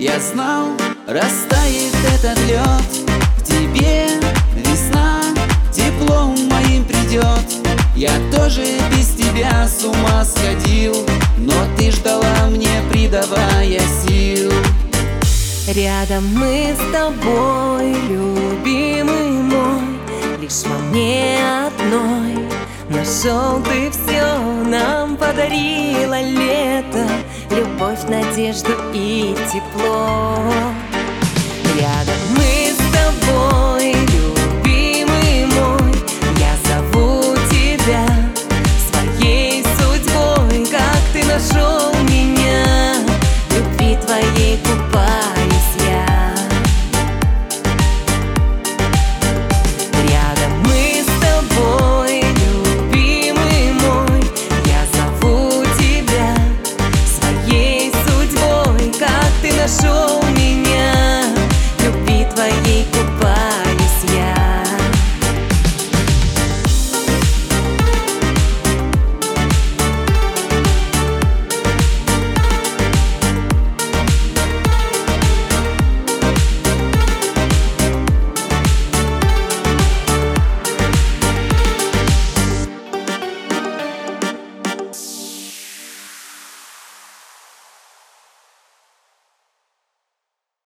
Я знал, растает этот лед, в тебе весна, теплом моим придет. Я тоже без тебя с ума сходил, но ты ждала мне, придавая сил. Рядом мы с тобой, любимый мой, лишь во мне одной. Нашел ты все, нам подарила лето, любовь, надежду и тепло. Рядом мы с тобой, любимый мой, я зову тебя своей судьбой. Как ты нашел меня, в любви твоей купаюсь я. Рядом мы с тобой, любимый мой, я зову тебя своей судьбой. Как ты нашел